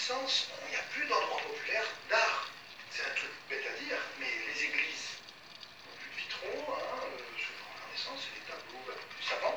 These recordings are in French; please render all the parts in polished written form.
Renaissance, il n'y a plus d'endroits populaires d'art. C'est un truc bête à dire, mais les églises n'ont plus de vitraux, hein, souvent à la Renaissance, c'est des tableaux un peu plus savants.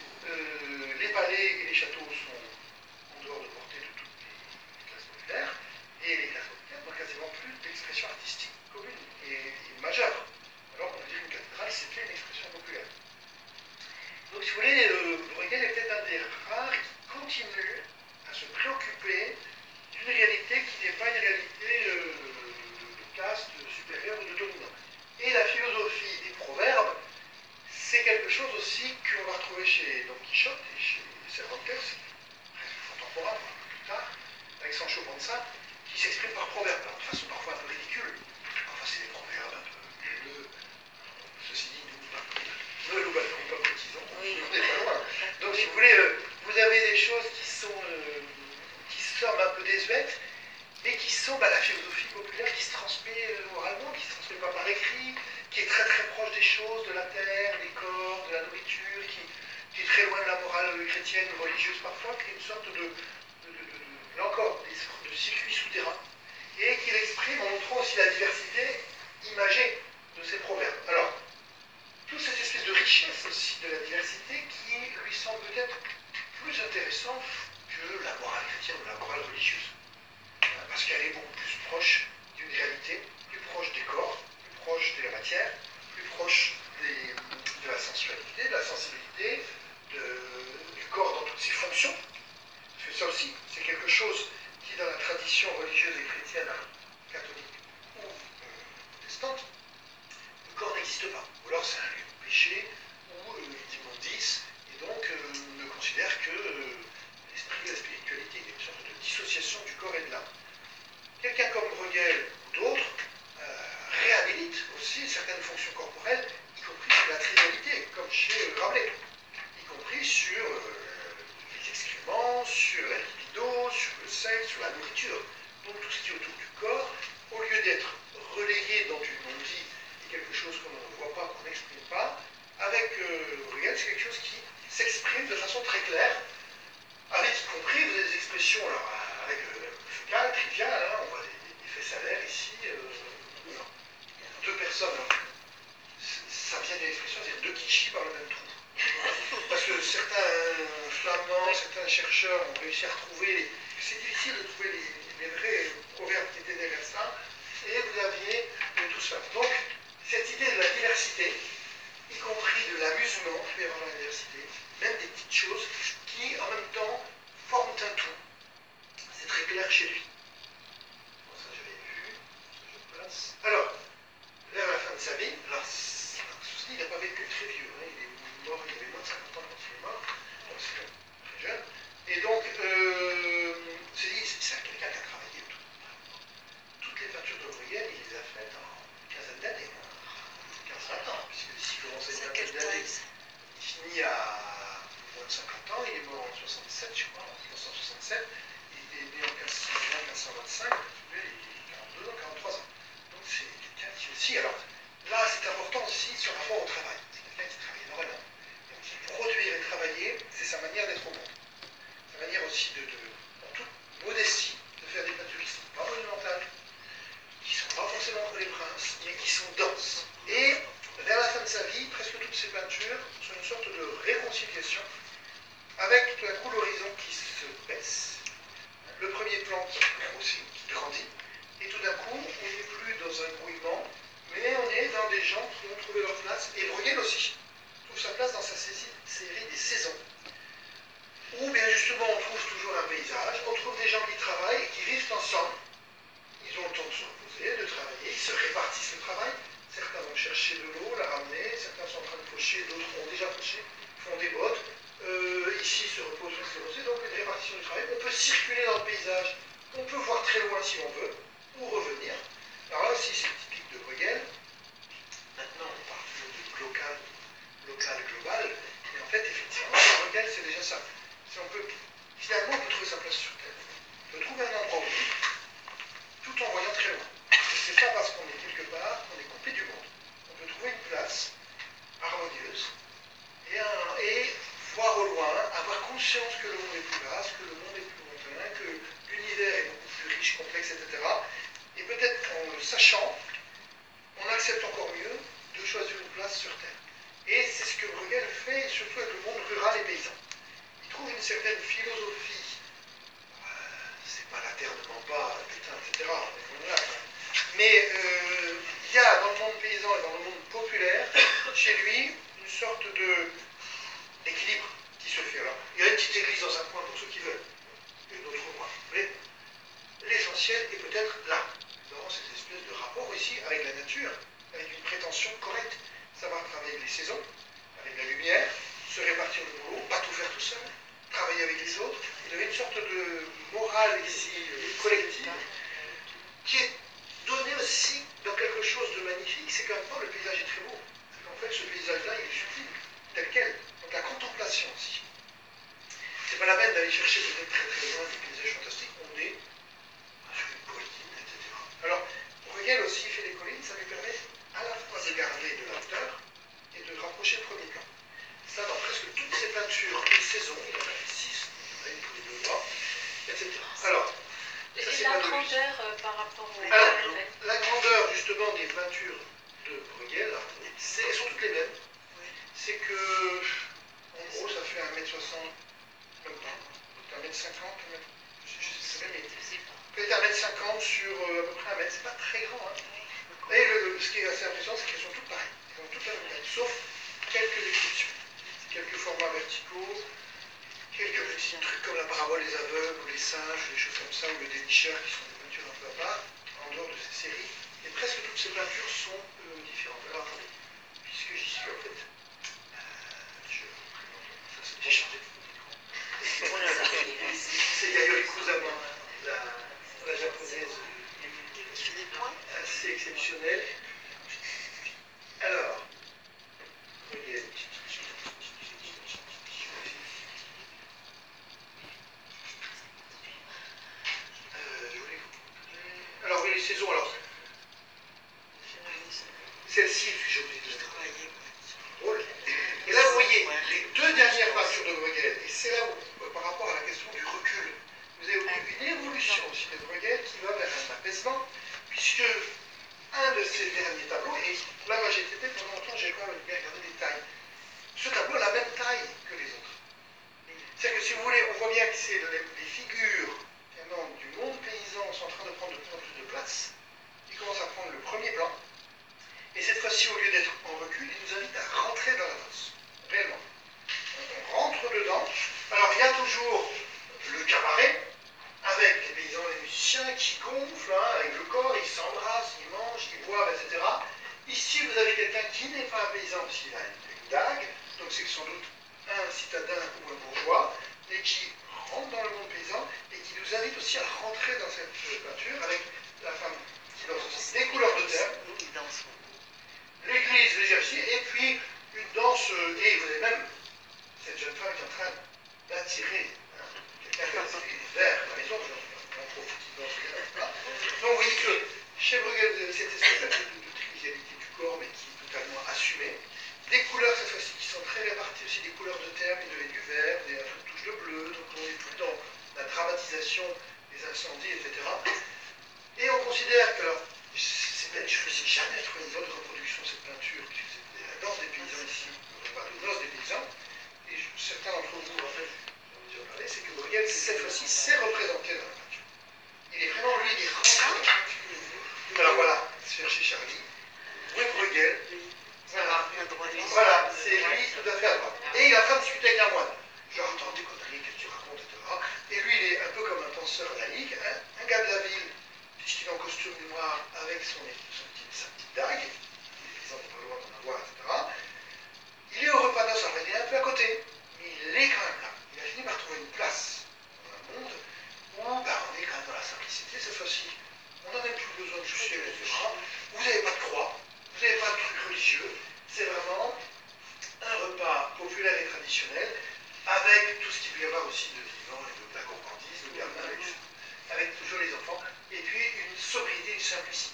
Les palais et les châteaux sont en dehors de portée de toutes les classes populaires, et les classes populaires n'ont quasiment plus d'expression artistique commune et majeure. Alors qu'on peut dire qu'une cathédrale, c'était une expression populaire. Donc, si vous voulez, Bruegel est peut-être un des rares qui continue à se préoccuper d'une réalité qui n'est pas une réalité de caste supérieure ou de dominant. Et la philosophie des proverbes, c'est quelque chose aussi qu'on va retrouver chez Don Quichotte et chez Cervantes, presque contemporain, plus tard, avec Sancho Panza, qui s'exprime par proverbes, de façon parfois un peu ridicule. Enfin, c'est des proverbes un peu haineux. Ceci dit, nous ne pas cotisons, on n'est pas loin. Donc, si vous voulez, vous avez des choses qui semblent un peu désuètes, mais qui sont la philosophie populaire qui se transmet oralement, qui ne se transmet pas par écrit, qui est très très proche des choses, de la terre, des corps, de la nourriture, qui est très loin de la morale chrétienne ou religieuse parfois, qui est une sorte là encore, des sortes de circuits souterrains, et qui l'exprime en montrant aussi la diversité imagée de ces proverbes. Alors, toute cette espèce de richesse aussi de la diversité qui lui semble peut-être plus intéressante que la morale chrétienne ou la morale religieuse. Parce qu'elle est beaucoup plus proche d'une réalité, plus proche des corps, plus proche de la matière, plus proche de la sensualité, de la sensibilité, du corps dans toutes ses fonctions. Parce que ça aussi, c'est quelque chose qui, dans la tradition religieuse et chrétienne, catholique ou protestante, le corps n'existe pas. Ou alors c'est un lieu de péché, ou d'immondice, et donc ne considère que l'esprit et la spiritualité. Il y a une sorte de dissociation du corps et de l'âme. Quelqu'un comme Bruegel ou d'autres réhabilitent aussi certaines fonctions corporelles, y compris sur la trivialité, comme chez Rabelais, y compris sur les excréments, sur la libido, sur le sexe, sur la nourriture. Donc tout ce qui est autour du corps, au lieu d'être relayé dans du non-dit et quelque chose qu'on ne voit pas, qu'on n'exprime pas, avec Bruegel, c'est quelque chose qui s'exprime de façon très claire, avec y compris des expressions, alors avec fécales, triviales, hein, on voit des faits salaires ici, deux personnes, ça vient d'une expression, c'est deux qui chient par le même trou. Parce que certains flamands, certains chercheurs ont réussi à retrouver, c'est difficile de trouver les vrais proverbes qui étaient derrière ça, et vous aviez tout ça. Donc, cette idée de la diversité, y compris de l'amusement, il peut y avoir la diversité, même des petites choses qui, en même temps, forment un tout. C'est très clair chez lui. Bon, ça j'avais vu, je place. Alors, vers la fin de sa vie, alors, ceci, il n'a pas vécu très vieux, hein, il est mort, il avait moins de 50 ans quand il est mort, donc c'est très jeune. Et donc, c'est quelqu'un qui a travaillé toutes les peintures de Bruegel, il les a faites en une quinzaine d'années, 15-20 ans, puisque s'il commence à une quinzaine d'années, il finit à moins de 50 ans, il est mort en 67, je crois, en 1967, il est né en 1525, il est 42 ans, 43 ans. Donc c'est quelqu'un qui aussi, alors là c'est important aussi son rapport au travail, c'est quelqu'un qui travaille énormément. Donc produire et travailler, c'est sa manière d'être au monde. Sa manière aussi en toute modestie, de faire des peintures qui ne sont pas monumentales, qui ne sont pas forcément pour les princes, mais qui sont denses. Et vers la fin de sa vie, presque toutes ces peintures sont une sorte de réconciliation avec tout à coup l'horizon qui se baisse, le premier plan qui grossit, qui grandit, et tout d'un coup, on n'est plus dans un grouillement, mais on est dans des gens qui ont trouvé leur place, et Bruegel aussi trouve sa place dans sa série des saisons, où bien justement on trouve toujours un paysage, on trouve des gens qui travaillent, qui vivent ensemble, ils ont le temps de se reposer, de travailler, ils se répartissent le travail, certains vont chercher de l'eau, la ramener, certains sont en train de faucher, d'autres ont déjà fauché, font des bottes, ici se reposent, se reposer, donc une répartition du travail, on peut circuler dans le paysage, on peut voir très loin si on veut, ou revenir. Alors là aussi c'est typique de Bruegel, maintenant on parle toujours de local, global, et en fait effectivement, Bruegel c'est déjà ça. Si on peut, finalement on peut trouver sa place sur Terre. On peut trouver un endroit où vivre, tout en voyant très loin. Et c'est pas parce qu'on est quelque part qu'on est coupé du monde. On peut trouver une place harmonieuse et voir au loin, avoir conscience que le monde est plus vaste, que le monde est plus lointain, que l'univers est beaucoup riche, complexe, etc. Et peut-être en le sachant, on accepte encore mieux de choisir une place sur Terre. Et c'est ce que Bruegel fait, surtout avec le monde rural et paysan. Il trouve une certaine philosophie. C'est pas la terre ne ment pas, putain, etc. Mais il y a dans le monde paysan et dans le monde populaire, chez lui, une sorte d'équilibre qui se fait. Alors, il y a une petite église dans un coin pour ceux qui veulent, et une autre au coin. Mais l'essentiel est peut-être là, dans cette espèce de rapport ici avec la nature, avec une prétention correcte, savoir travailler avec les saisons, avec la lumière, se répartir le boulot, pas tout faire tout seul, travailler avec les autres. Il y avait une sorte de morale ici collective qui est donnée aussi dans quelque chose de magnifique. C'est qu'en même temps le paysage est très beau. C'est qu'en fait ce paysage-là il est sublime, tel quel. Donc la contemplation aussi. C'est pas la peine d'aller chercher peut-être très très loin des paysages fantastiques. On est sur une colline, etc. Alors Bruegel aussi fait des collines, ça lui permet à la fois de garder de la hauteur et de rapprocher le premier plan. Ça, dans presque toutes ces peintures de saison, il en a fait 6, il y en a une tous les 2 mois, etc. Alors, et la grandeur par rapport au... Alors, la grandeur justement des peintures de Bruegel, elles sont toutes les mêmes. C'est que, en gros, ça fait 1m60, même pas, 1m50, je sais pas, mais peut-être 1m50 sur à peu près 1 mètre, c'est pas très grand. Hein. Et ce qui est assez impressionnant, c'est qu'elles sont toutes pareilles. Elles ont toutes la même taille, sauf quelques exceptions. Quelques formats verticaux, quelques petits trucs comme la parabole des aveugles, ou les singes, des choses comme ça, ou le dénicheur, qui sont des peintures un peu à part, en dehors de ces séries. Et presque toutes ces peintures sont différentes. Alors attendez, puisque j'y suis en fait, je ça c'est déjà. C'est Yayoi Kusama, la japonaise, assez exceptionnelle. Alors, regardez. Alors oui, les saisons, alors. Celle-ci, je vous ai dit, drôle. Et là, vous voyez, les 2 dernières peintures de Bruegel, et c'est là où, par rapport à la question du recul, vous avez une évolution aussi de Bruegel qui va vers un apaisement, puisque un de ces derniers tableaux, et là, moi j'ai été pendant longtemps, j'ai quand même bien regardé les tailles. Ce tableau a la même taille que les autres. C'est-à-dire que si vous voulez, on voit bien que c'est les figures du monde paysan sont en train de prendre de plus en plus de place. Ils commencent à prendre le premier plan. Et cette fois-ci, au lieu d'être en recul, il nous invite à rentrer dans la danse. Réellement. On rentre dedans. Alors, il y a toujours le cabaret, avec les paysans et les musiciens qui gonflent, hein, avec le corps, ils s'embrassent, ils mangent, ils boivent, etc. Ici, vous avez quelqu'un qui n'est pas un paysan, parce qu'il a une dague, donc c'est sans doute un citadin ou un bourgeois, et qui rentre dans le monde paysan, et qui nous invite aussi à rentrer dans cette peinture, avec la femme qui danse aussi des couleurs de terre. L'église, l'exercice, et puis une danse, et vous avez même cette jeune femme qui est en train d'attirer quelqu'un qui est vers la maison, on profite dans ce cas-là. Donc vous voyez que chez Bruegel, cette espèce de trivialité du corps, mais qui est totalement assumée. Des couleurs, cette fois-ci, qui sont très réparties aussi, des couleurs de terre, mais du vert, des touches de bleu, donc on est tout dans la dramatisation des incendies, etc. Et on considère que, alors, je ne faisais jamais trouver une bonne reproduction de cette peinture, qui faisait la danse des paysans ici, pas de noces des paysans, et certains d'entre vous, en fait, j'en ai déjà parlé, c'est que Bruegel, cette fois-ci, s'est représenté dans la peinture. Il est vraiment, lui, il est rentré dans la peinture. Alors voilà, cherchez Charlie, Bruegel, voilà, c'est lui tout à fait à droite. Et il est en train de discuter avec un moine. Genre, attends, des conneries, qu'est-ce que tu racontes, etc. Et lui, il est un peu comme un penseur laïque, hein, un gars de la ville, puisqu'il est en costume noir avec sa petite dague, les paysans n'ont pas le droit d'en avoir, etc. Il est au repas de noces, alors il est un peu à côté, mais il est quand même là. Il a fini par trouver une place dans un monde où on est quand même dans la simplicité. Cette fois-ci, on n'a même plus besoin de chaussures, etc. Vous n'avez pas de croix, vous n'avez pas de trucs religieux. C'est vraiment un repas populaire et traditionnel, avec tout ce qu'il peut y avoir aussi de vivant et de la gourmandise, de gamin, avec toujours les enfants, et puis une sobriété, une simplicité.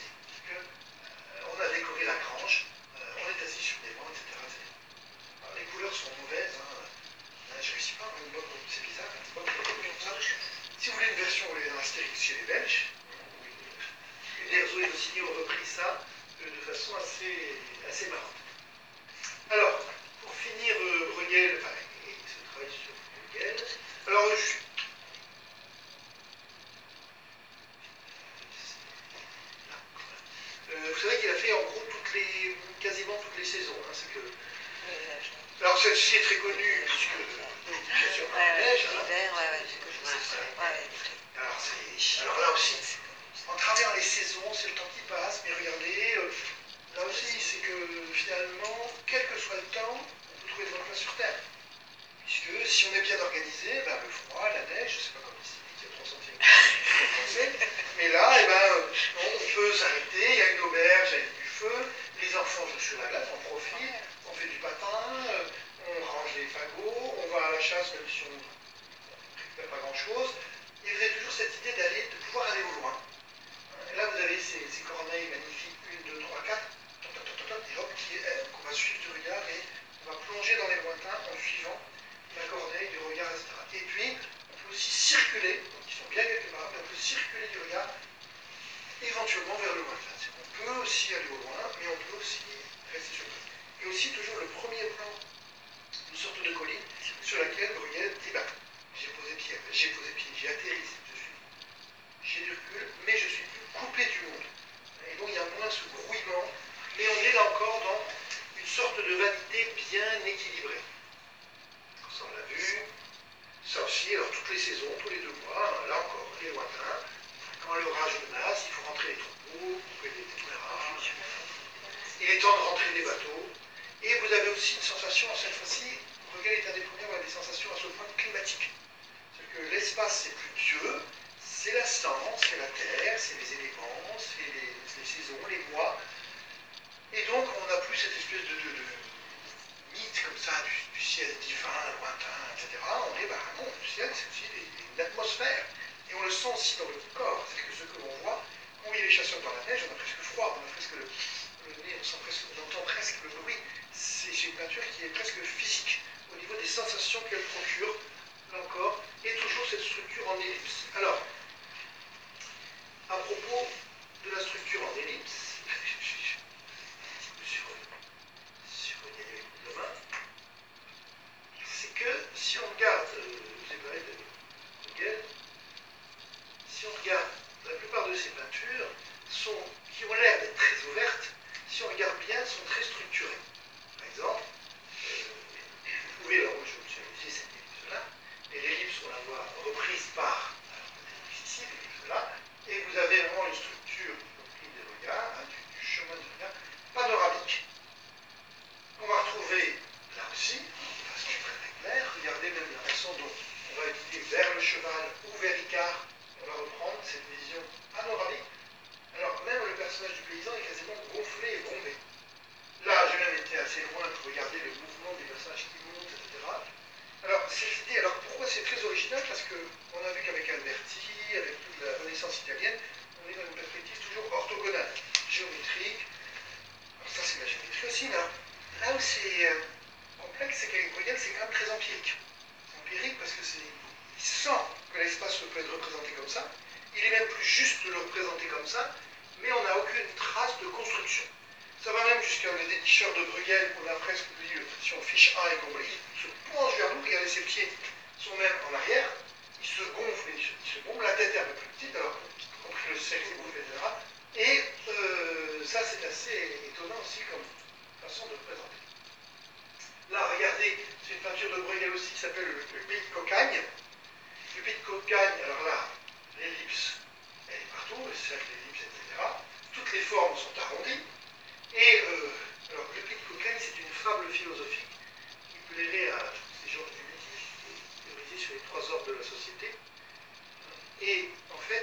On a décoré la grange, on est assis sur des bancs, etc. Alors, les couleurs sont mauvaises, je ne réussis pas à avoir une bonne, c'est bizarre, une bonne reproduction de ça. Si vous voulez une version où on est dans Astérix chez les Belges, celle-ci est très connue, puisque l'éducation par la neige. Alors là aussi, en travers les saisons, c'est le temps qui passe, mais regardez, là aussi, c'est que finalement, quel que soit le temps, on peut trouver de bonnes places sur Terre. Puisque si on est bien organisé, ben, le froid, la neige, je ne sais pas comme ici, il y a 3 centimes, mais là, eh ben, on peut s'arrêter, il y a une auberge avec du feu, les enfants jouent sur la glace, on profite, on fait du patin, on range les fagots, on va à la chasse même si on ne récupère pas grand-chose, et vous avez toujours cette idée de pouvoir aller au loin. Et là, vous avez ces corneilles magnifiques, 1, 2, 3, 4, et hop, qu'on va suivre du regard et on va plonger dans les lointains en suivant la corneille, du regard, etc. Et puis, on peut aussi circuler, donc ils sont bien quelque part, mais on peut circuler du regard éventuellement vers le lointain. On peut aussi aller au loin, mais on peut aussi rester sur place. Et aussi toujours le premier plan, une sorte de colline sur laquelle Bruegel dit bah, j'ai posé pied, j'ai atterri, j'ai du recul, mais je suis plus coupé du monde. Et donc il y a moins ce grouillement, mais on est là encore dans une sorte de vanité bien équilibrée. Ça on l'a vu. Ça aussi, alors toutes les saisons, tous les 2 mois, là encore, les lointains. Quand l'orage menace, il faut rentrer les troupeaux, couper les éclairages. Il est temps de rentrer les bateaux. Et vous avez aussi une sensation, cette fois-ci, Bruegel est un des premiers à avoir des sensations à ce point climatiques. C'est-à-dire que l'espace, c'est plus Dieu, c'est l'instant, c'est la terre, c'est les éléments, c'est les saisons, les mois. Et donc, on n'a plus cette espèce de mythe comme ça du ciel divin, lointain, etc. On est, bah non, le ciel, c'est aussi une atmosphère. Et on le sent aussi dans le corps. C'est-à-dire que ce que l'on voit, quand il y a les chasseurs dans la neige, on a presque froid, on a presque le nez, on entend presque le bruit. C'est une peinture qui est presque physique, au niveau des sensations qu'elle procure, là encore, et toujours cette structure en ellipse. Alors, à propos de la structure en ellipse, c'est que si on regarde, j'ai parlé de Bruegel, si on regarde la plupart de ces peintures, qui ont l'air d'être très ouvertes, si on regarde bien, sont très structurées. Par exemple, vous pouvez, alors moi je me suis amusé cette ellipse-là, et l'ellipse on la voit reprise par ici, l'ellipse-là, et vous avez vraiment une structure des regards, du chemin de regard, panoramique. On va retrouver là aussi, de façon très très claire, regardez même la façon dont on va utiliser vers le cheval ou vers Icare, on va reprendre cette vision panoramique. Alors même le personnage du paysan est quasiment gonflé et bombé. Là, j'ai même été assez loin pour regarder le mouvement des personnages qui montent, etc. Alors, cette idée, alors pourquoi c'est très original? Parce qu'on a vu qu'avec Alberti, avec toute la Renaissance italienne, on est dans une perspective toujours orthogonale, géométrique. Alors ça, c'est la géométrie aussi, mais alors, là où c'est complexe, c'est qu'avec Bruegel, c'est quand même très empirique. C'est empirique parce que il sent que l'espace peut être représenté comme ça. Il est même plus juste de le représenter comme ça, mais on n'a aucune trace de construction. Ça va même jusqu'à le dénicheur de Bruegel, on a presque dit, si on fiche 1 et qu'on il se penche vers nous, regardez ses pieds sont même en arrière, il se gonfle, la tête est un peu plus petite, alors compris le sexe, etc. Et ça, c'est assez étonnant aussi comme façon de représenter. Là, regardez, c'est une peinture de Bruegel aussi qui s'appelle le Pays de Cocagne. Le Pays de Cocagne, alors là, l'ellipse, elle est partout, le cercle, l'ellipse, etc. Toutes les formes sont arrondies. Et alors, le Pays de Cocagne, c'est une fable philosophique qui plairait à ces gens qui théorisé sur les 3 ordres de la société. Et en fait,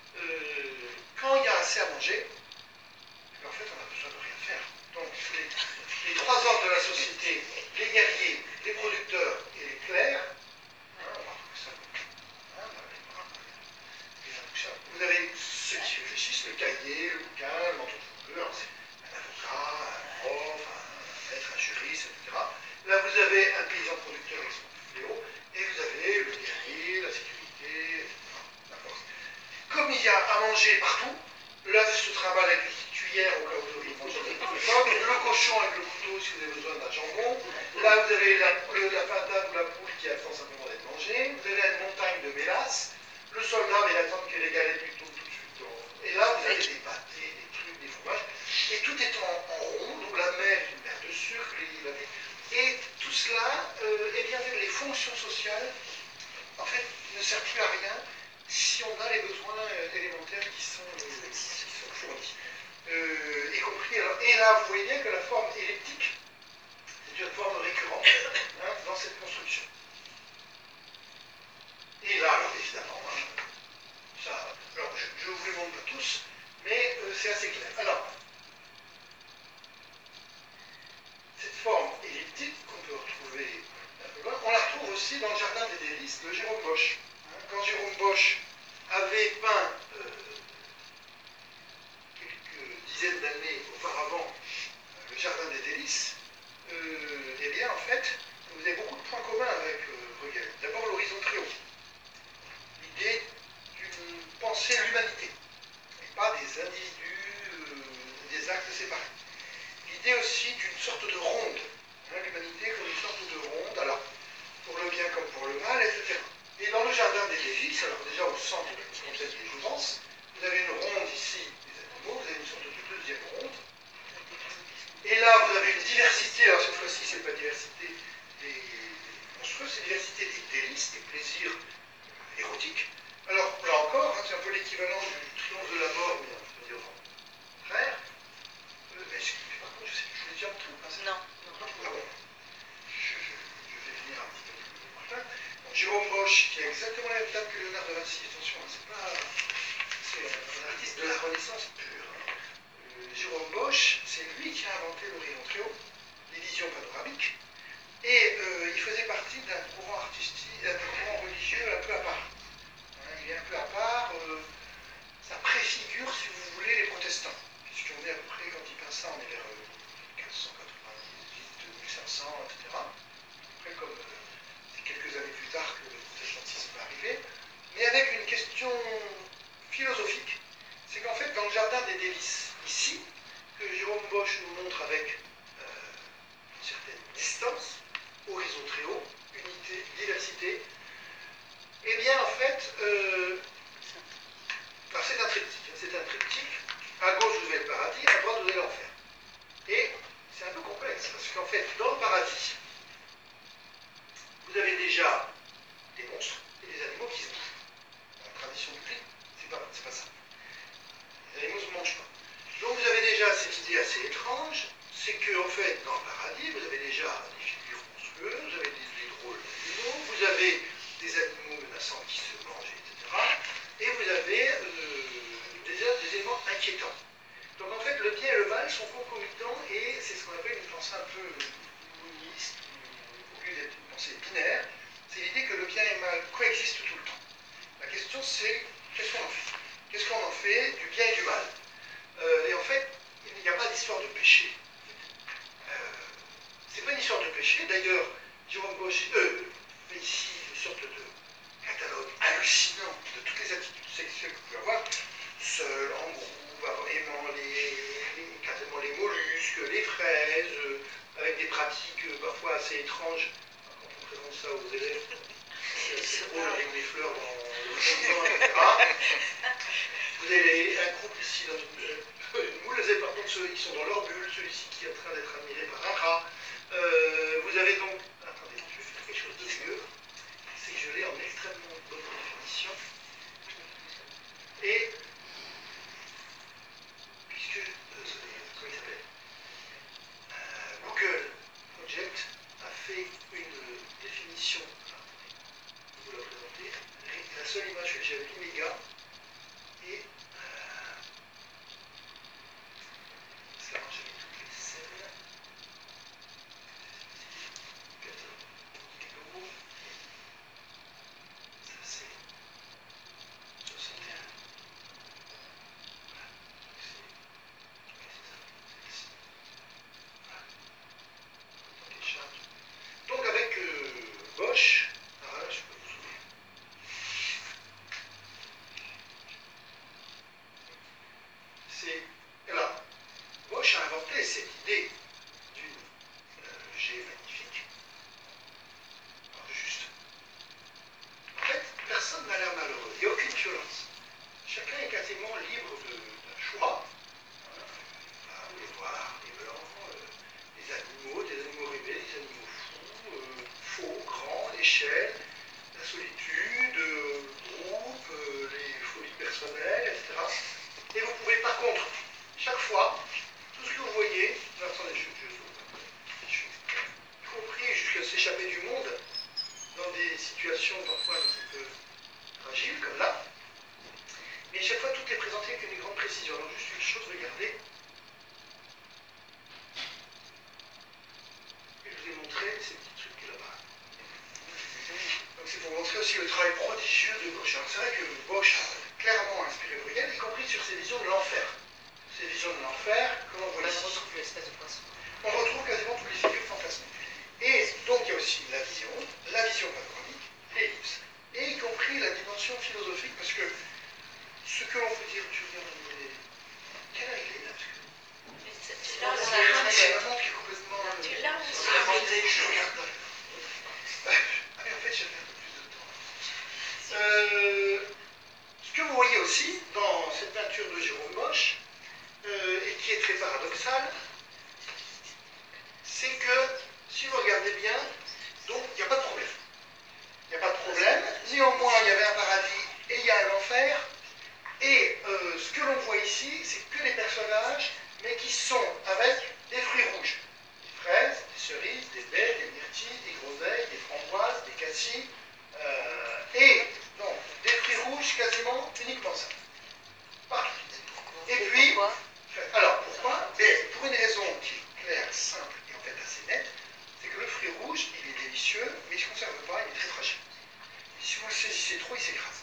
quand il y a assez à manger, en fait, on n'a besoin de rien faire. Donc, les 3 ordres de la société, les guerriers, les producteurs et les clercs, on va trouver ça comme vous avez ceux qui réfléchissent, le cahier, le bouquin, le manteau de fourrure, c'est un avocat, un prof, un maître, un juriste, etc. Là, vous avez un paysan producteur avec son fléau, et vous avez le guerrier, la sécurité, la force. Comme il y a à manger partout, l'œuf se trimballe avec une petite cuillère au cas où vous auriez mangé des pommes, le cochon avec le couteau si vous avez besoin d'un jambon. Là, vous avez la pintade ou la poule qui attend simplement d'être mangée. Vous avez une montagne de mélasse. Le soldat va attendre que les galettes lui tombent tout de suite. Et là, vous avez des pâtés, des trucs, des fromages. Et tout est en rond, donc la mer est une mer de sucre, et tout cela, eh bien, les fonctions sociales, en fait, ne servent plus à rien si on a les besoins élémentaires qui sont fournis. Y compris, alors, et là, vous voyez bien que la forme elliptique, c'est une forme récurrente dans cette construction. Et là, alors, évidemment, ça, alors, je ne vous les montre pas tous, mais c'est assez clair. Alors, cette forme elliptique qu'on peut retrouver un peu loin, on la retrouve aussi dans le jardin des délices de Jérôme Bosch. Quand Jérôme Bosch avait peint quelques dizaines d'années auparavant le jardin des délices, eh bien en fait, vous avez beaucoup de points communs avec Bruegel. D'abord l'horizon très haut, l'idée d'une pensée à l'humanité, et pas des individus, des actes séparés. L'idée aussi d'une sorte de ronde, l'humanité comme une sorte de ronde, alors pour le bien comme pour le mal, etc. Et dans le jardin des délices, alors déjà au centre de ce concept des jouissances, vous avez une ronde ici des animaux, vous avez une sorte de deuxième ronde. Et là, vous avez une diversité, alors cette fois-ci, c'est pas diversité des monstrueux, c'est diversité des délices, des plaisirs érotiques. Alors, là encore, c'est un peu l'équivalent du triomphe de la mort, mais on peut dire au contraire. Par contre, je sais plus, je vous l'ai dit en tout. Non. Ah bon. Je vais finir un petit peu plus tard. Donc, Jérôme Bosch, qui a exactement la même date que Léonard de Vinci, attention, c'est un artiste de la Renaissance pure. Jérôme Bosch, c'est lui qui a inventé l'horizon très haut, les visions panoramiques, et il faisait partie d'un courant artistique, d'un courant religieux un peu à part. Il est un peu à part, ça préfigure, si vous voulez, les protestants, puisqu'on est à peu près, quand il peint ça, on est vers 1598, 1500, etc. Après, comme c'est quelques années plus tard que le protestantisme va arriver, mais avec une question philosophique, c'est qu'en fait, dans le jardin des délices, ici, que Jérôme Bosch nous montre avec une certaine distance, horizon très haut, unité, diversité, eh bien, en fait, c'est un triptyque, à gauche vous avez le paradis, à droite vous avez l'enfer. Et c'est un peu complexe, parce qu'en fait, dans le paradis, vous avez déjà des monstres et des animaux qui se bougent. Dans la tradition biblique, c'est pas ça. Les animaux ne se mangent pas. Donc vous avez déjà cette idée assez étrange, c'est que en fait, dans le paradis, vous avez déjà des figures monstrueuses, vous avez des drôles d'animaux, vous avez des animaux menaçants qui se mangent, etc. Et vous avez des éléments inquiétants. Donc en fait, le bien et le mal sont concomitants et c'est ce qu'on appelle une pensée un peu moniste, au lieu d'être une pensée binaire, c'est l'idée que le bien et le mal coexistent tout le temps. La question c'est, qu'est-ce qu'on en fait? Qu'est-ce qu'on en fait du bien et du mal? Et en fait, il n'y a pas d'histoire de péché. C'est pas une histoire de péché. D'ailleurs, Jérôme Bosch fait ici une sorte de catalogue hallucinant de toutes les attitudes sexuelles que vous pouvez avoir, seul, en groupe, aimant quasiment les mollusques, les fraises, avec des pratiques parfois assez étranges. Quand on présente ça aux élèves, c'est drôle avec des fleurs dans le fond, etc. Vous avez un couple ici dans une moule, vous avez par contre ceux qui sont dans leur bulle, celui-ci qui est en train d'être admiré par un rat. Vous avez donc, attendez, je vais faire quelque chose de mieux, c'est que je l'ai en extrêmement bonne définition. Et, puisque, comment il s'appelle Google Project a fait une définition, vous la présenter, la seule image que j'ai appelée méga, et ça marche avec toutes les scènes. Ça c'est 61. Voilà. Donc avec Bosch, voilà, je peux vous souvenir. Alors, Bosch a inventé cette idée d'une G magnifique. Alors, juste. En fait, personne n'a l'air malheureux. Il n'y a aucune violence. Chacun est quasiment libre d'un choix. Les noirs, les blancs, les animaux rêvés, des animaux fous, l'échelle, la solitude, le groupe, les folies personnelles, etc. Et vous pouvez par contre, chaque fois, tout ce que vous voyez, attendez, y compris jusqu'à s'échapper du monde, dans des situations parfois un petit peu fragiles, comme là, mais chaque fois tout est présenté avec une grande précision. Alors juste une chose, regardez. Et je vous ai montré ces petits trucs là-bas. Donc c'est pour montrer aussi le travail prodigieux de Bosch. Alors c'est vrai que Bosch a clairement inspiré Bruegel, y compris sur ses visions de l'enfer. Ces visions de l'enfer, comme on voit ici. On retrouve l'espèce de poisson. On retrouve quasiment toutes les figures fantasmées. Et donc il y a aussi la vision panoramique, l'ellipse, et y compris la dimension philosophique, parce que ce que l'on peut dire, tu regardes au niveau des... Quelle heure il est là? C'est la montre qui est complètement... Tu l'as aussi. Je regarde. Ah mais en fait, j'avais un peu plus de temps. Ce que vous voyez aussi dans cette peinture de Jérôme Bosch, et qui est très paradoxale, c'est que, si vous regardez bien, donc il n'y a pas de problème. Il n'y a pas de problème. Néanmoins, il y avait un paradis et il y a un enfer. Et ce que l'on voit ici, c'est que les personnages, mais qui sont avec des fruits rouges. Des fraises, des cerises, des baies, des myrtilles, des groseilles, des framboises, des cassis. Et donc, des fruits rouges quasiment uniquement ça. Partout. Et puis, alors pourquoi? Pour une raison qui est claire, simple et en fait assez nette, c'est que le fruit rouge, il est délicieux, mais il ne se conserve pas, il est très fragile. Si vous le saisissez trop, il s'écrase.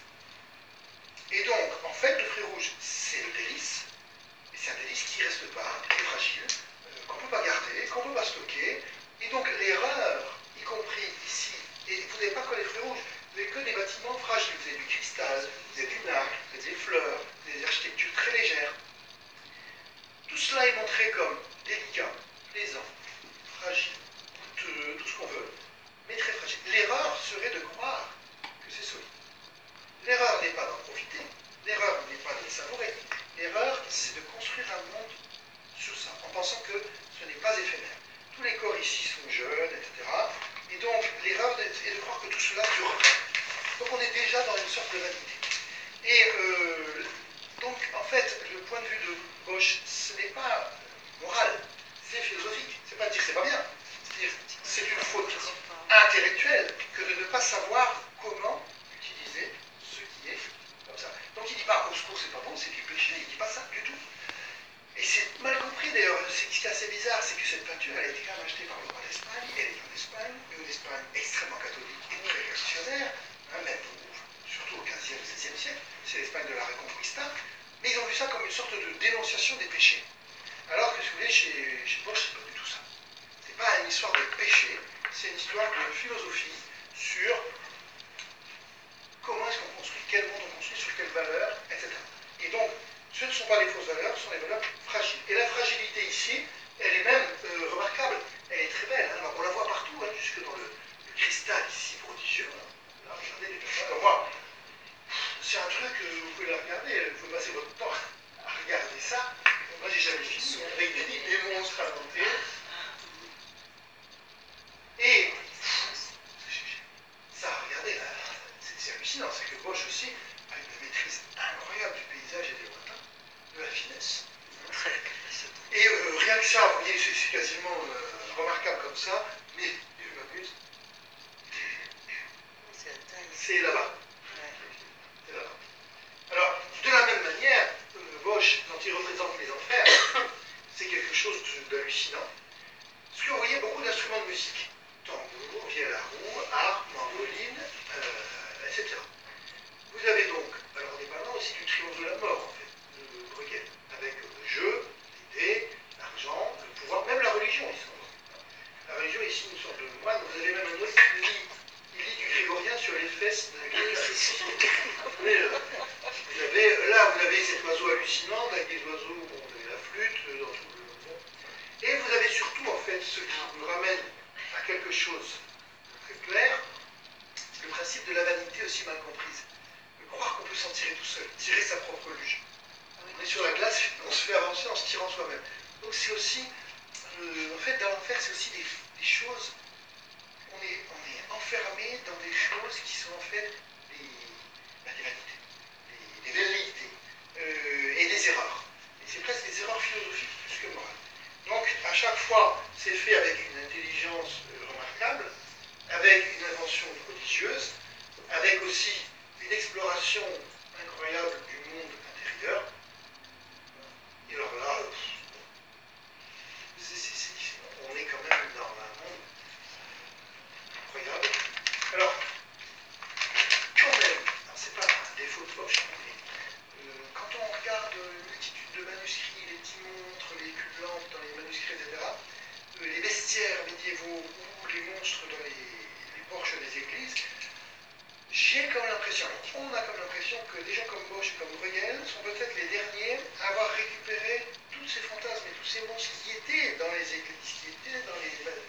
Et donc, en fait, le fruit rouge, c'est le délice, et c'est un délice qui ne reste pas, qui est fragile, qu'on ne peut pas garder, qu'on ne peut pas stocker. Et donc, l'erreur, y compris ici, et vous n'avez pas que les fruits rouges, vous n'avez que des bâtiments fragiles. Vous avez du cristal, vous avez du nacre, vous avez des fleurs, vous avez des architectures très légères. Tout cela est montré comme délicat, plaisant, fragile, coûteux, tout ce qu'on veut, mais très fragile. L'erreur serait de croire que c'est solide. L'erreur n'est pas d'en profiter, l'erreur n'est pas de le savourer. L'erreur, c'est de construire un monde sur ça, en pensant que ce n'est pas éphémère. Tous les corps ici sont jeunes, etc. Et donc, l'erreur est de croire que tout cela dure. Donc, on est déjà dans une sorte de vanité. Et donc, en fait, le point de vue de Bosch, ce n'est pas moral, c'est philosophique. C'est pas de dire c'est pas bien. C'est-à-dire, c'est une faute intellectuelle que de ne pas savoir comment utiliser ce qui est comme ça. Donc, il ne dit pas au secours, c'est pas bon, c'est du péché, il ne dit pas ça du tout. Et c'est mal compris d'ailleurs. Ce qui est assez bizarre, c'est que cette peinture, elle a été quand même achetée par le roi d'Espagne. Elle est en Espagne, une Espagne extrêmement catholique et très réactionnaire, même surtout au XVe, XVIe siècle. C'est l'Espagne de la Reconquista. Mais ils ont vu ça comme une sorte de dénonciation des péchés. Alors que, si vous voulez, chez Bosch, c'est pas du tout ça. C'est pas une histoire de péché, c'est une histoire de philosophie sur comment est-ce qu'on construit, quel monde on construit, sur quelles valeurs, etc. Et donc, ce ne sont pas des fausses valeurs, ce sont des valeurs fragiles. Et la fragilité ici, elle est même remarquable, elle est très belle. Alors, on la voit partout, hein, jusque dans le cristal ici prodigieux. Là, regardez les personnes. Alors, moi, c'est un truc, vous pouvez la regarder, vous pouvez passer votre temps à regarder ça. Moi, j'ai jamais fini, avec des monstres inventés. Et ça, regardez, là, c'est hallucinant. C'est que Bosch aussi a une maîtrise incroyable du paysage et des lointains, de la finesse. Et rien que ça, vous voyez, c'est quasiment remarquable comme ça, mais je m'amuse. C'est là-bas. C'est là-bas. Alors, de la même manière, Bosch, quand il représente les enfers, c'est quelque chose d'hallucinant. Parce que vous voyez beaucoup d'instruments de musique. Tambour, vielle à roue, harpe, mandoline, etc. Vous avez donc, alors on est parlant aussi du triomphe de la mort, en fait, de Bruegel, avec le jeu, l'idée, l'argent, le pouvoir, même la religion, ils sont là. La religion est ici une sorte de moine. Vous avez même un autre qui lit du grégorien sur les fesses de la vous avez cet oiseau hallucinant, avec des oiseaux, bon, vous avez la flûte, dans tout le monde. Et vous avez surtout, en fait, ce qui nous ramène à quelque chose de très clair, c'est le principe de la vanité aussi mal comprise. De croire qu'on peut s'en tirer tout seul, tirer sa propre luge. On est sur la glace, on se fait avancer en se tirant soi-même. Donc c'est aussi, en fait, dans l'enfer, c'est aussi des choses, on est enfermé dans des ce qui sont en fait des vanités, des velléités et des erreurs. Et c'est presque des erreurs philosophiques plus que morales. Donc, à chaque fois, c'est fait avec une intelligence remarquable, avec une invention prodigieuse, avec aussi une exploration incroyable du monde intérieur. Et alors là, on est quand même dans un monde incroyable. Alors, quand même, c'est pas un défaut de Bosch, mais quand on regarde une multitude de manuscrits, les dimontres, les culs de lampe dans les manuscrits, etc., les bestiaires médiévaux ou les monstres dans les porches des églises, j'ai comme l'impression, on a comme l'impression que des gens comme Bosch et comme Bruegel sont peut-être les derniers à avoir récupéré tous ces fantasmes et tous ces monstres qui étaient dans les églises, qui étaient dans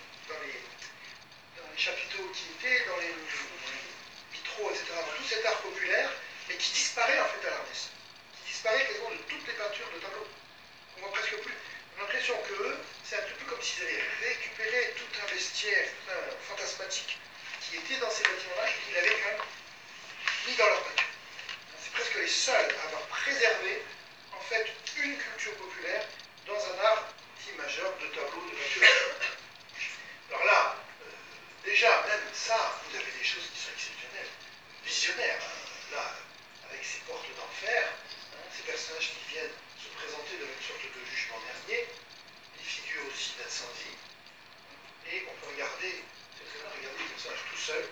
les chapiteaux, qui étaient dans les vitraux, etc., dans tout cet art populaire, mais qui disparaît en fait à l'Arnès, qui disparaît quasiment de toutes les peintures de tableaux. On voit presque plus. On a l'impression que eux, c'est un petit peu comme s'ils avaient récupéré tout un vestiaire, tout un fantasmatique qui était dans ces bâtiments-là et qu'ils l'avaient quand même mis dans leur peinture. C'est presque les seuls à avoir préservé en fait une culture populaire dans un art dit majeur de tableau, de peinture. Alors là, déjà, même ça, vous avez des choses qui sont exceptionnelles, visionnaires. Là, avec ces portes d'enfer, ces personnages qui viennent se présenter dans une sorte de jugement dernier, des figures aussi d'incendie, et on peut regarder, c'est très bien, regarder le personnage tout seul,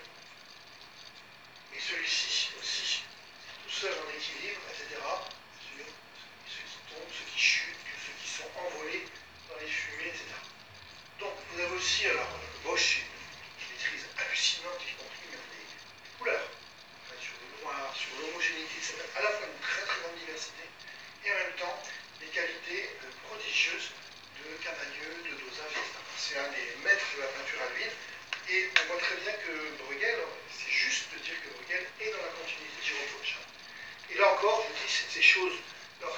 et celui-ci aussi, tout seul en équilibre, etc. Ceux qui tombent, ceux qui chutent, ceux qui sont envolés dans les fumées, etc. Donc vous avez aussi, alors, Bosch, une maîtrise hallucinante, y compris même des couleurs, sur le noir, sur l'homogénéité, etc. À la fois une très très grande diversité, et en même temps des qualités prodigieuses de Cavagneux, de dosage, etc. C'est un des maîtres de la peinture à l'huile, et on voit très bien que Bruegel, c'est juste de dire que Bruegel est dans la continuité de Jérôme Bosch. Et là encore, je dis ces choses. Alors,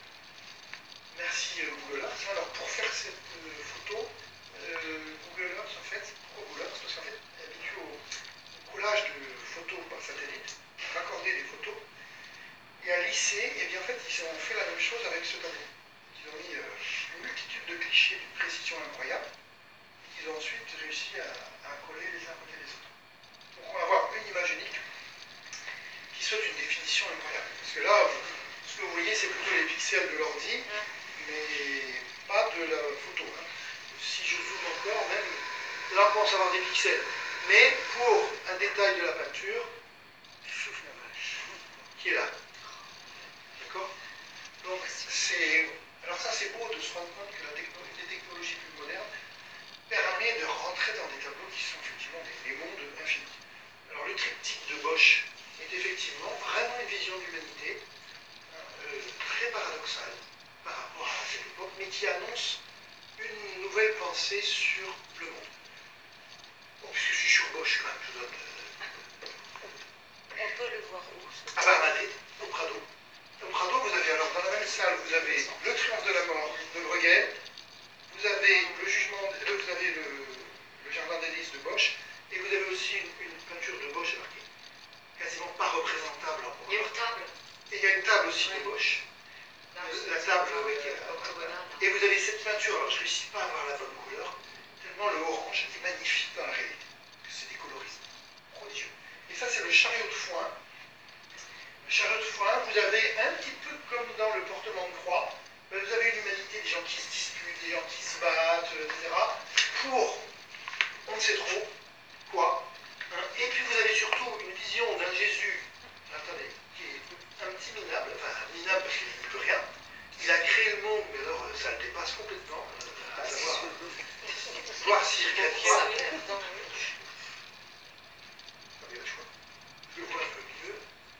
merci Google Earth. Alors, pour faire cette photo, Google Earth, en fait, pourquoi Google Earth? Parce qu'en fait, habitué au collage de photos par satellite, raccorder des photos, et à lisser, et bien en fait, ils ont fait la même chose avec ce tableau. Ils ont mis une multitude de clichés d'une précision incroyable, qu'ils ont ensuite réussi à coller les uns à côté des autres. Donc on va avoir une image unique qui soit d'une définition incroyable. Parce que là, ce que vous voyez, c'est plutôt les pixels de l'ordi, mais pas de la photo. Si je zoome encore, même là on commence à avoir des pixels. Mais pour un détail de la peinture, qui est là. D'accord? Donc c'est. Alors ça c'est beau de se rendre compte que les technologies plus modernes permet de rentrer dans des tableaux qui sont effectivement des mondes infinis. Alors le triptyque de Bosch est effectivement vraiment une vision de l'humanité très paradoxale par rapport à cette époque, mais qui annonce une nouvelle pensée sur le monde. Bon, puisque je suis sur Bosch, quand même, je donne. On peut le voir où? À Madrid, au Prado. Au Prado, vous avez alors dans la même salle, vous avez le triomphe de la mort de Bruegel, vous avez le jugement, vous avez le jardin des lys de Bosch, et vous avez aussi une peinture de Bosch alors, qui est quasiment pas représentable en Il y a une table. Et il y a une table aussi de Bosch. La table avec. Et vous avez cette peinture, alors je ne réussis pas à avoir la bonne couleur, tellement le orange est magnifique dans la réalité. C'est des colorismes prodigieux. Et ça, c'est le chariot de foin. Le chariot de foin, vous avez un petit peu comme dans le portement de croix, vous avez une humanité, des gens qui se disputent, des gens qui se battent, etc. Pour, on ne sait trop, quoi. Et puis vous avez surtout une vision d'un Jésus, attendez, qui est un petit minable, enfin minable parce qu'il ne peut rien. Il a créé le monde, mais alors ça le dépasse complètement. À savoir, voir si il y a je le vois un peu mieux.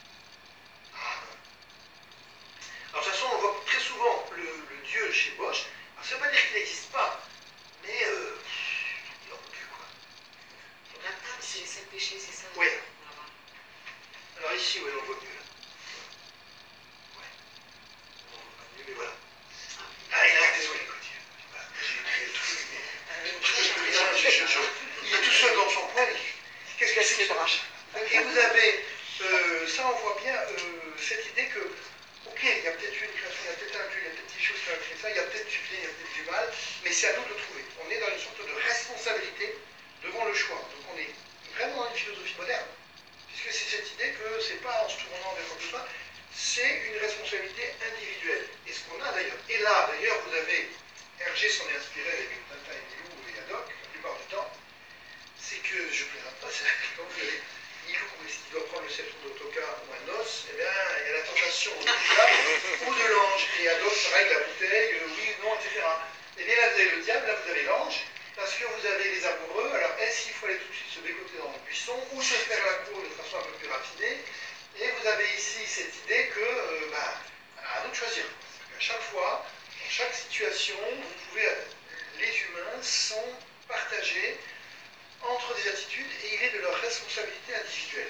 Alors de toute façon, on voit très souvent le dieu chez Bosch. Alors ça ne veut pas dire qu'il n'existe pas, mais il en peut plus quoi. La table, c'est les 7 péchés, c'est ça? Oui. Alors ici, oui, on voit mieux. Ouais. On voit pas mieux, mais voilà. Ah, il a désolé, quoi. Voilà. J'ai écrit le truc, mais. Il est tout seul dans son coin. Qu'est-ce que c'est que ça? Et vous avez, ça on voit bien, cette idée que, ok, il y a peut-être une création, il y a peut-être un Dieu, il y a peut-être des choses qui ont créé ça, il y a peut-être du bien, il y a peut-être du mal, mais c'est à nous de le trouver. On est dans une sorte de responsabilité devant le choix. Donc on est vraiment dans une philosophie moderne, puisque c'est cette idée que c'est pas en se tournant vers quoi que ce soit, c'est une responsabilité individuelle. Et ce qu'on a d'ailleurs, et là d'ailleurs vous avez, Hergé s'en est inspiré avec Tintin et Milou et Haddock, la plupart du temps, c'est que, je ne plaisante pas, c'est quand vous avez Milou qui doit prendre le sceptre d'Autocar ou un os, eh bien il y a la tentation du diable ou de l'ange, et Haddock pareil la bouteille, oui, non, etc. Et bien là vous avez le diable, là vous avez l'ange, parce que vous avez les amoureux, alors est-ce qu'il faut aller tout de suite se décoter dans le buisson, ou se faire la cour de façon un peu plus raffinée, et vous avez ici cette idée que, à nous de choisir. À chaque fois, dans chaque situation, vous pouvez, les humains sont partagés entre des attitudes et il est de leur responsabilité individuelle.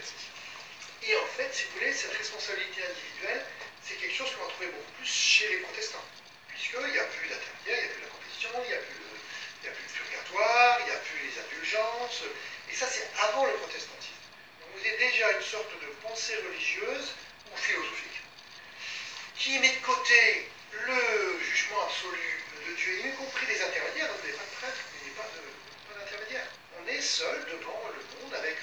Et en fait, si vous voulez, cette responsabilité individuelle, c'est quelque chose qu'on va trouver beaucoup plus chez les protestants. Puisqu'il n'y a plus d'intermédiaire, il n'y a plus la compétition, il n'y a plus le purgatoire, il n'y a plus les indulgences. Et ça, c'est avant le protestantisme. Donc vous avez déjà une sorte de pensée religieuse ou philosophique qui met de côté le jugement absolu de Dieu, y compris les intermédiaires. Vous n'avez pas de prêtre, vous n'avez pas d'intermédiaire. On est seul devant le monde avec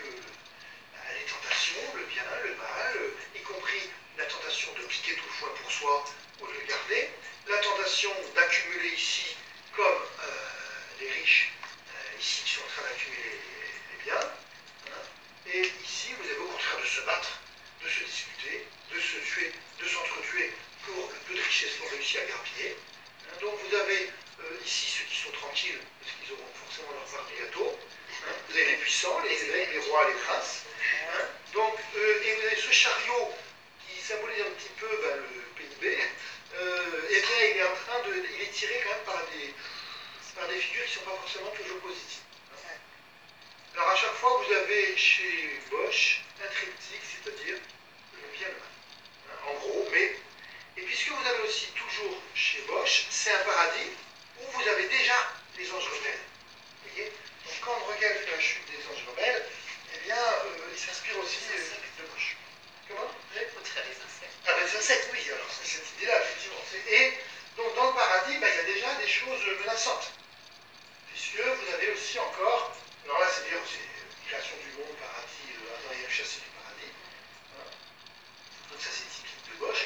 les tentations, le bien, le mal, y compris la tentation de piquer tout le foin pour soi ou de le garder, la tentation d'accumuler ici, comme les riches ici qui sont en train d'accumuler les biens, hein. Et ici, vous avez au contraire de se battre, de se disputer, de se tuer, de s'entretuer pour le peu de richesse qu'on réussit à grappiller. Hein. Donc vous avez ici ceux qui sont tranquilles, parce qu'ils auront forcément leur part du gâteau. Hein. Vous avez les puissants, les évêques, les rois, les princes. Hein. Donc, et vous avez ce chariot qui symbolise un petit peu le PIB. Et bien il est en train de. Il est tiré quand même par des figures qui ne sont pas forcément toujours positives. Hein. Alors à chaque fois, vous avez chez Bosch un triptyque, c'est-à-dire le bien et le mal. Hein, en gros, mais. Et puisque vous avez aussi toujours chez Bosch, c'est un paradis où vous avez déjà les anges rebelles. Vous voyez. Donc quand Bruegel fait la chute des anges rebelles, eh bien, il s'inspire aussi de Bosch. Comment? Les insectes. Ah ben les insectes, oui, alors c'est cette idée-là, effectivement. Et donc dans le paradis, il y a déjà des choses menaçantes. Puisque vous avez aussi encore, alors là c'est dire, c'est création du monde, paradis, Adam et Ève chassés du paradis. Hein. Donc ça c'est typique de Bosch.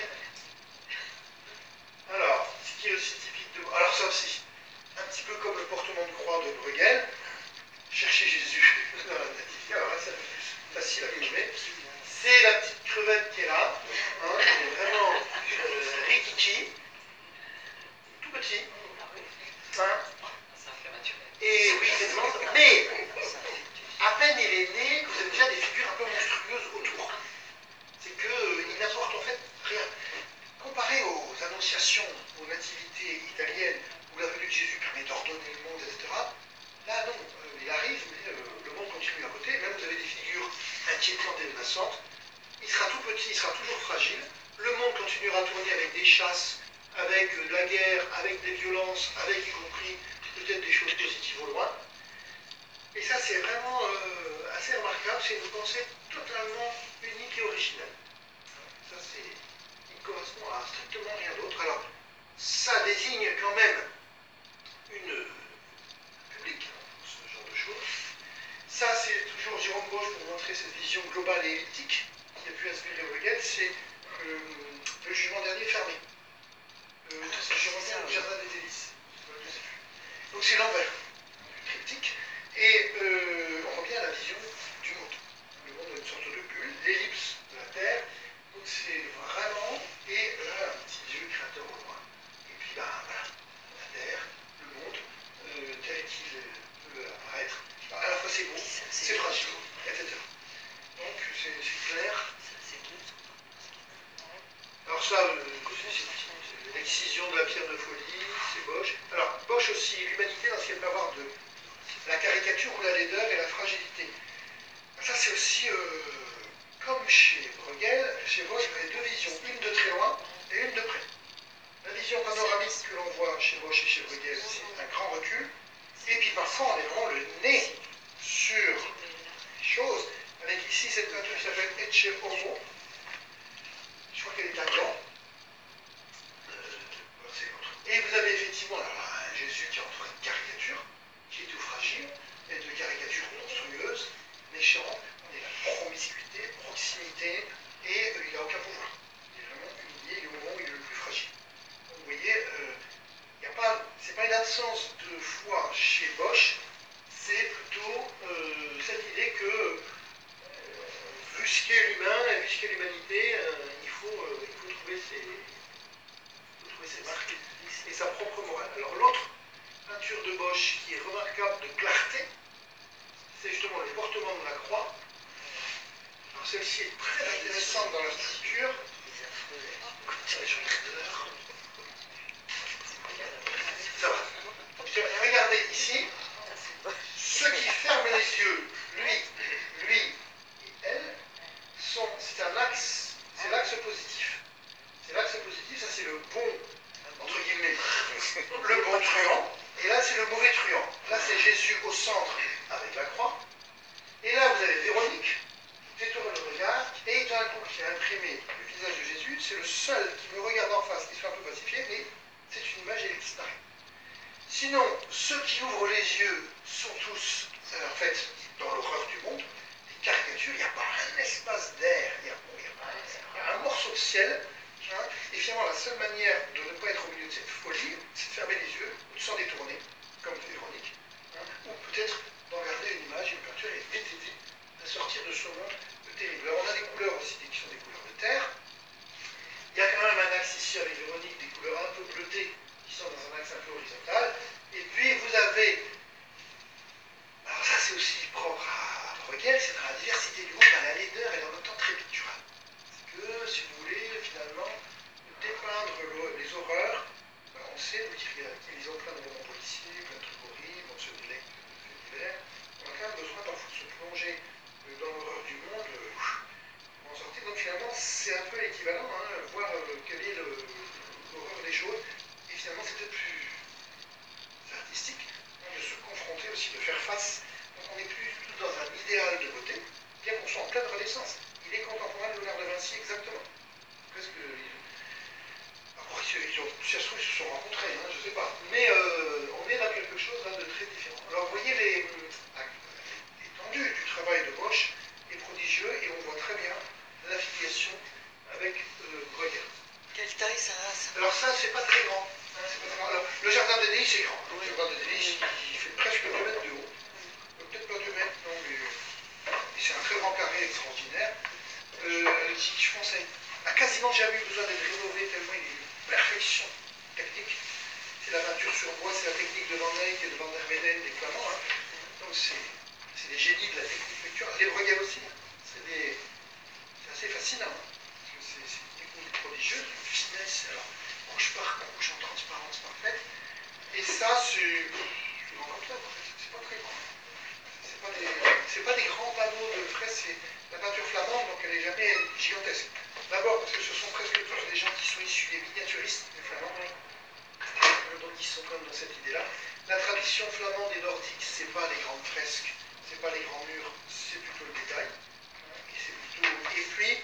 Alors, ce qui est aussi typique de Bosch, alors ça aussi, un petit peu comme le portement de croix de Bruegel, chercher Jésus dans la nativité, alors là c'est un peu plus facile à trouver. C'est la petite crevette qui est là, hein, elle est vraiment rikiki, tout petit. Hein. Et oui, exactement. Mais à peine il est né, vous avez déjà des figures un peu monstrueuses autour. C'est qu'il n'apporte en fait rien. Comparé aux annonciations, aux nativités italiennes, où la venue de Jésus permet d'ordonner le monde, etc., là non, il arrive, mais le monde continue à côté, même vous avez des figures inquiétantes et menaçantes. Il sera tout petit, il sera toujours fragile. Le monde continuera à tourner avec des chasses, avec de la guerre, avec des violences, avec y compris peut-être des choses positives au loin. Et ça, c'est vraiment assez remarquable. C'est une pensée totalement unique et originale. Ça, il correspond à strictement rien d'autre. Alors, ça désigne quand même une public pour ce genre de choses. Ça, c'est toujours Jérôme Bosch pour montrer cette vision globale et elliptique qui a pu inspirer Bruegel. C'est le jugement dernier fermé. C'est Jérôme au Jardin des Délices. Donc c'est l'envers du triptyque. Et on revient à la vision du monde. Le monde est une sorte de bulle, l'ellipse de la Terre. Donc c'est vraiment, et là, un petit Dieu créateur au loin. Et puis voilà, la Terre, le monde, tel qu'il peut apparaître. À la fois c'est beau, c'est fragile, etc. Donc c'est clair. Alors ça, c'est l'excision de la pierre de folie, c'est Bosch. Alors Bosch aussi, l'humanité dans ce qu'elle peut avoir de la caricature ou la laideur et la fragilité. Ça c'est aussi, comme chez Bruegel, chez Bosch, vous avez deux visions, une de très loin et une de près. La vision panoramique que l'on voit chez Bosch et chez Bruegel, c'est un grand recul. Et puis parfois on est vraiment le nez sur les choses, avec ici ici cette peinture qui s'appelle Ecce Homo. Je crois qu'elle est à Gand. Et vous avez effectivement là, un Jésus qui est entre une caricature, qui est tout fragile, et deux caricatures monstrueuses, méchantes. On est la promiscuité, proximité, et il n'a aucun pouvoir. Il est vraiment humilié au moment où il est le plus fragile. Donc, vous voyez, c'est pas une absence de foi chez Bosch, c'est plutôt cette idée que vu ce qu'est l'humain et vu ce qu'est l'humanité, il faut trouver ses marques et sa propre morale. Alors l'autre peinture de Bosch qui est remarquable de clarté, c'est justement le portement de la croix. Alors celle-ci est très intéressante dans la structure. Ça va. Regardez ici, ceux qui ferment les yeux, lui et elle, c'est un axe, c'est l'axe positif. C'est l'axe positif, ça c'est le bon, entre guillemets, le bon truand, et là c'est le mauvais truand. Là c'est Jésus au centre avec la croix, et là vous avez Véronique, qui détourne le regard, et d'un coup qui a imprimé le visage de Jésus, c'est le seul qui me regarde en face, qui soit un peu pacifié, mais c'est une image et elle disparaît. Sinon, ceux qui ouvrent les yeux sont tous, en fait, dans l'horreur du monde, des caricatures, il n'y a pas un espace d'air, il y a un morceau de ciel, hein, et finalement la seule manière de ne pas être au milieu de cette folie, c'est de fermer les yeux, ou de s'en détourner, comme Véronique, hein, ou peut-être d'en regarder une image, une peinture, et d'aider à sortir de ce monde terrible. Alors on a des couleurs aussi qui sont des couleurs de terre. Il y a quand même un axe ici avec Véronique, des couleurs un peu bleutées, qui sont dans un axe un peu horizontal. Et puis vous avez, alors ça c'est aussi propre à Bruegel, c'est dans la diversité du monde, à la laideur et en même temps très pictural. C'est que, si vous voulez, finalement, dépeindre les horreurs, on sait qu'ils ont plein de romans policiers, plein de trucs horribles, on se délecte de faits divers. On a quand même besoin parfois de se plonger dans l'horreur du monde pour en sortir. Donc finalement, c'est un peu l'équivalent, hein, voir quelle est l'horreur des choses. Et finalement, c'est peut-être plus artistique de se confronter aussi, de faire face. Donc on n'est plus du tout dans un idéal de beauté, bien qu'on soit en pleine renaissance. Il est contemporain de Léonard de Vinci exactement. Presque. Après, si ça se trouve, ils se sont rencontrés, hein, je ne sais pas. Mais on est dans quelque chose là, de très différent. Alors vous voyez l'étendue du travail de Bosch est prodigieux et on voit très bien l'affiliation avec Bruegel. Quelle taille ça a, ça? Alors ça, c'est pas très grand. Hein, c'est pas très grand. Alors, le jardin d'Élie, c'est grand. Le jardin d'Élie, il fait presque 2 mètres de haut. Peut-être pas 2 mètres, non, mais c'est un très grand carré extraordinaire. Qui, je pense, a quasiment jamais eu besoin d'être rénové tellement il est une perfection technique. C'est la peinture sur bois, c'est la technique de Van Eyck et de Van der Weyden, des flamands. Hein. Donc c'est des génies de la technique picturale. Les Bruegel aussi. Hein. C'est assez fascinant. Hein. C'est une technique prodigieuse, une finesse, alors couche par couche, en transparence parfaite. Et ça, c'est grand comme ça, en fait. C'est pas très grand. C'est pas des grands panneaux de fresques, c'est la peinture flamande, donc elle n'est jamais gigantesque. D'abord parce que ce sont presque tous des gens qui sont issus des miniaturistes, les flamands, donc ils sont comme dans cette idée-là. La tradition flamande et nordique, c'est pas les grandes fresques, c'est pas les grands murs, c'est plutôt le détail. Et puis,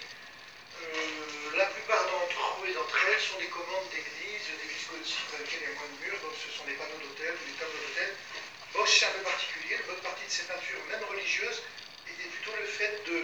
la plupart d'entre eux et d'entre elles sont des commandes d'églises gothiques dans lesquelles il y a moins de murs, donc ce sont des panneaux d'hôtel ou des tableaux d'hôtel. Bosch, c'est un peu particulier. Une bonne partie de ces peintures, même religieuses, était plutôt le fait de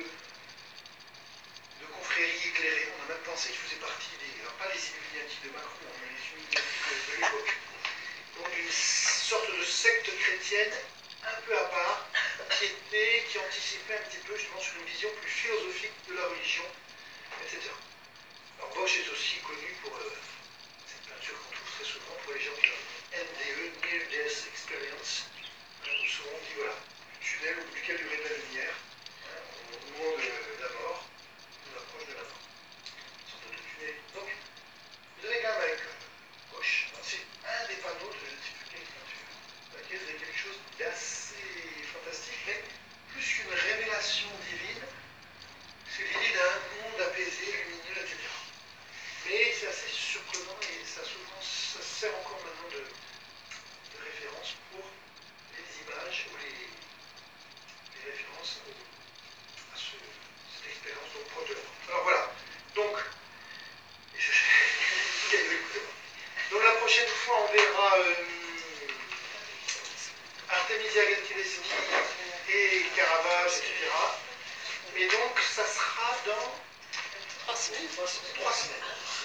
confréries éclairées. On a même pensé qu'ils faisaient partie alors pas les Illuminati de Macron, mais les Illuminati de l'époque. Donc une sorte de secte chrétienne un peu à part, qui anticipait un petit peu justement sur une vision plus philosophique de la religion, etc. Alors Bosch est aussi connu pour cette peinture qu'on trouve très souvent pour les gens qui ont NDE, Near Death Experience, où souvent on dit voilà, du tunnel ou duquel durait de la lumière, au moment de la mort, de l'approche de la mort. Une sorte de tunnel. Donc, vous avez quand même avec Bosch, c'est un des panneaux de je ne sais plus quelle peinture, dans laquelle vous avez quelque chose d'assez fantastique, mais plus qu'une révélation divine, c'est l'idée d'un monde apaisé, lumineux, etc. Mais c'est assez surprenant et ça sert encore maintenant de référence pour les images ou les références à mois, on verra Artemisia Gentileschi et Caravage, etc. Et donc, ça sera dans 3 semaines. 3 semaines.